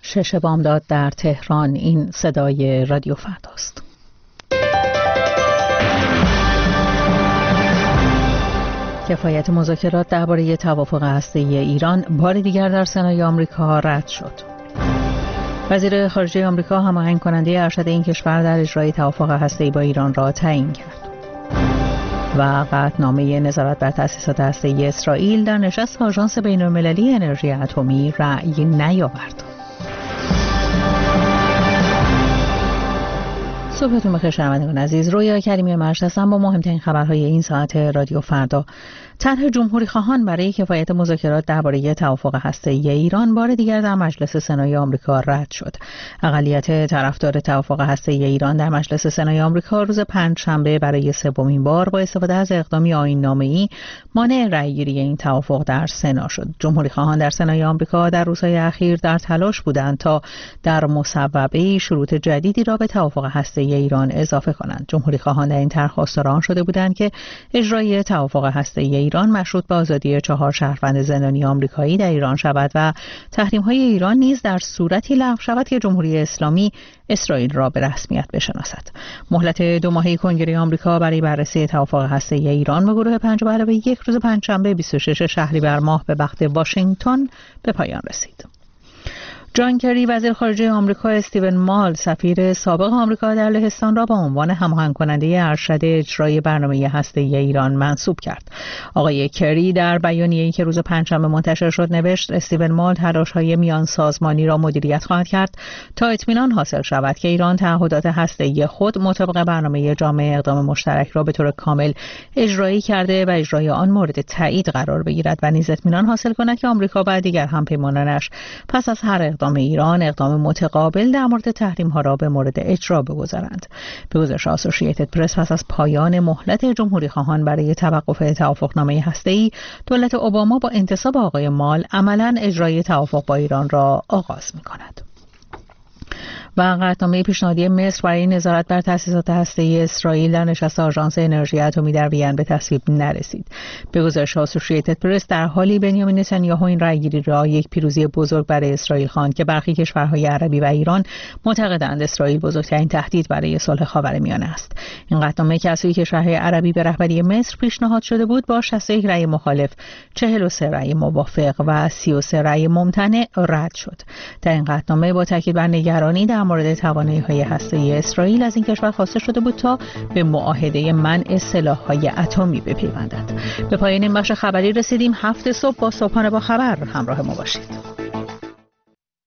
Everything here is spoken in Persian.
6 بامداد در تهران. این صدای رادیو فرداست. کفایت مذاکرات درباره توافق هسته‌ای ایران بار دیگر در سنای آمریکا رد شد. وزیر خارجه آمریکا هماهنگ کننده ارشد این کشور در اجرای توافق هسته‌ای با ایران را تعیین کرد. و قطعنامه نظارت بر تأسیسات هسته‌ای اسرائیل در نشست آژانس بین‌المللی انرژی اتمی رأی نیاورد. صبحتون بخیر شنوندگان عزیز. رویا کریمی مرشد هستم با مهمترین خبرهای این ساعت رادیو فردا. طرح جمهوری خواهان برای کفایت مذاکرات درباره توافق هسته‌ای ایران بار دیگر در مجلس سنای آمریکا رد شد. اقلیت طرفدار توافق هسته‌ای ایران در مجلس سنای آمریکا روز پنجشنبه برای سومین بار با استفاده از اقدامی آیین‌نامه‌ای مانع رأی‌گیری این توافق در سنا شد. جمهوری خواهان در سنای آمریکا در روزهای اخیر در تلاش بودند تا در مصوبه شروط جدیدی را به توافق هسته‌ای ایران اضافه کنند. جمهوری خواهان در این طرح خواستار شده بودند که اجرای توافق هسته‌ای ایران مشروط به آزادی 4 شهروند زندانی آمریکایی در ایران شود و تحریم‌های ایران نیز در صورتی لغو شود که جمهوری اسلامی اسرائیل را به رسمیت بشناسد. مهلت 2 ماهه کنگره آمریکا برای بررسی توافق هسته‌ای ایران به گروه 5+1 روز پنجشنبه 26 شهریور ماه به وقت واشنگتن به پایان رسید. جان کری وزیر خارجه آمریکا، استیون مال سفیر سابق آمریکا در لهستان را به عنوان هماهنگ کننده ارشد اجرای برنامه هسته‌ای ایران منصوب کرد. آقای کری در بیانیه‌ای که روز پنجشنبه منتشر شد نوشت استیون مال تلاش‌های میان سازمانی را مدیریت خواهد کرد تا اطمینان حاصل شود که ایران تعهدات هسته‌ای خود مطابق برنامه جامع اقدام مشترک را به طور کامل اجرایی کرده و اجرای آن مورد تایید قرار بگیرد و نیز اطمینان حاصل کند که آمریکا و دیگر همپیمانانش پس از هر اقدام ایران اقدام متقابل در مورد تحریم‌ها را به مورد اجرا بگذارند. به گزارش آسوشییتد پرس پس از پایان مهلت جمهوری خواهان برای توقف توافقنامه هسته‌ای، دولت اوباما با انتصاب آقای مال عملاً اجرای توافق با ایران را آغاز می‌کند. و قطعنامه پیشنهادی مصر برای نظارت بر تأسیسات هسته‌ای اسرائیل در نشست آژانس انرژی اتمی در وین به تصویب نرسید. به گزارش آسوشییتد پرس در حالی بنیامین نتانیاهو این رأیگیری را یک پیروزی بزرگ برای اسرائیل خواند که برخی کشورهای عربی و ایران معتقدند اسرائیل بزرگترین تهدید برای صلح خاورمیانه است. این قطعنامه که از سوی کشورهای عربی به رهبری مصر پیشنهاد شده بود با 61 رأی مخالف، 43 رأی موافق و 33 رأی ممتنع رد شد. در این قطعنامه با تاکید بر نگرانی در مورد توانایی‌های هسته‌ای اسرائیل از این کشور خواسته شده بود تا به معاهده منع سلاح‌های اتمی بپیوندد. به پایان این بخش خبری رسیدیم. هفته صبح با صبحانه با خبر همراه ما باشید.